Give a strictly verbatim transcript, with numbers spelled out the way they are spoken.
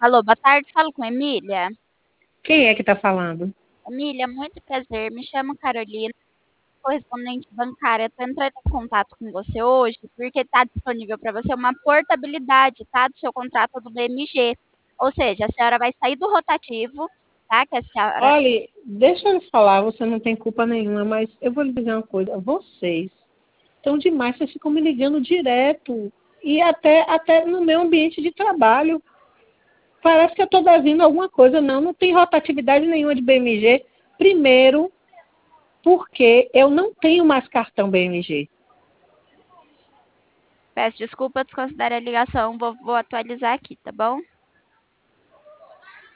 Alô, boa tarde, falo com Emília. Quem é que está falando? Emília, muito prazer, me chamo Carolina, correspondente bancária. Estou entrando em contato com você hoje porque está disponível para você uma portabilidade, tá, do seu contrato do B M G. Ou seja, a senhora vai sair do rotativo, tá, que a senhora... Olhe, deixa eu lhe falar, você não tem culpa nenhuma, mas eu vou lhe dizer uma coisa. Vocês estão demais, vocês ficam me ligando direto. E até, até no meu ambiente de trabalho. Parece que eu estou devendo alguma coisa. Não, não tem rotatividade nenhuma de B M G. Primeiro, porque eu não tenho mais cartão B M G. Peço desculpa, desconsidere a ligação, vou, vou atualizar aqui, tá bom?